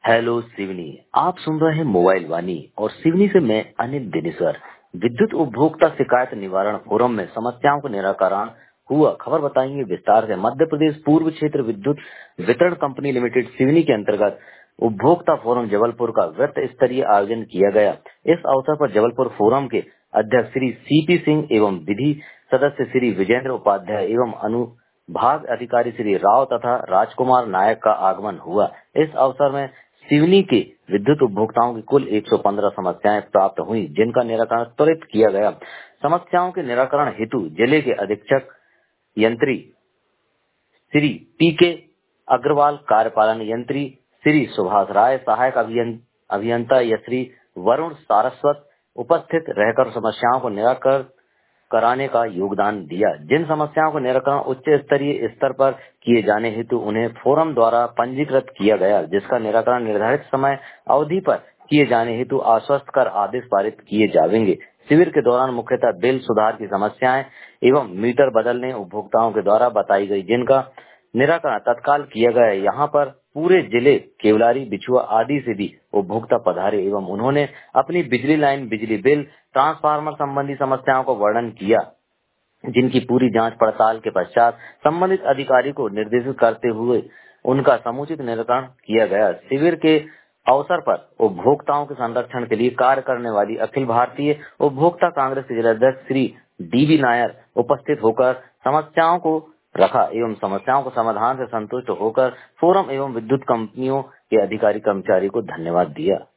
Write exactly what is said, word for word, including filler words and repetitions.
Hello Seoni. आप सुन रहे हैं मोबाइल वाणी और सिवनी से मैं अनिल दिनेश्वर। विद्युत उपभोक्ता शिकायत निवारण फोरम में समस्याओं का निराकरण हुआ, खबर बताएंगे विस्तार से। मध्य प्रदेश पूर्व क्षेत्र विद्युत वितरण कंपनी लिमिटेड सिवनी के अंतर्गत उपभोक्ता फोरम जबलपुर का वृत्त स्तरीय आयोजन किया गया। इस अवसर पर जबलपुर फोरम के अध्यक्ष श्री सीपी सिंह एवं विधि सदस्य श्री विजेंद्र उपाध्याय एवं अनुभाग अधिकारी श्री राव तथा राजकुमार नायक का आगमन हुआ। इस अवसर में सिवनी के विद्युत उपभोक्ताओं की कुल एक सौ पंद्रह समस्याएं प्राप्त हुई, जिनका निराकरण त्वरित किया गया। समस्याओं के निराकरण हेतु जिले के अधीक्षक यंत्री श्री पी के अग्रवाल, कार्यपालन यंत्री श्री सुभाष राय, सहायक अभियं, अभियंता यश्री वरुण सारस्वत उपस्थित रहकर समस्याओं को निराकरण कराने का योगदान दिया। जिन समस्याओं का निराकरण उच्च स्तरीय स्तर पर किए जाने हेतु उन्हें फोरम द्वारा पंजीकृत किया गया, जिसका निराकरण निर्धारित समय अवधि पर किए जाने हेतु आश्वस्त कर आदेश पारित किए जाएंगे। शिविर के दौरान मुख्यतः बिल सुधार की समस्याएं एवं मीटर बदलने उपभोक्ताओं के द्वारा बताई गई, जिनका निराकरण तत्काल किया गया। यहाँ पर पूरे जिले केवलारी, बिछुआ आदि से भी उपभोक्ता पधारे एवं उन्होंने अपनी बिजली लाइन, बिजली बिल, ट्रांसफार्मर संबंधी समस्याओं को वर्णन किया, जिनकी पूरी जांच पड़ताल के पश्चात संबंधित अधिकारी को निर्देशित करते हुए उनका समुचित निराकरण किया गया। शिविर के अवसर पर उपभोक्ताओं के संरक्षण के लिए कार्य करने वाली अखिल भारतीय उपभोक्ता कांग्रेस के जिलाध्यक्ष श्री डीबी नायर उपस्थित होकर समस्याओं को रखा एवं समस्याओं को समाधान से संतुष्ट होकर फोरम एवं विद्युत कंपनियों के अधिकारी कर्मचारी को धन्यवाद दिया।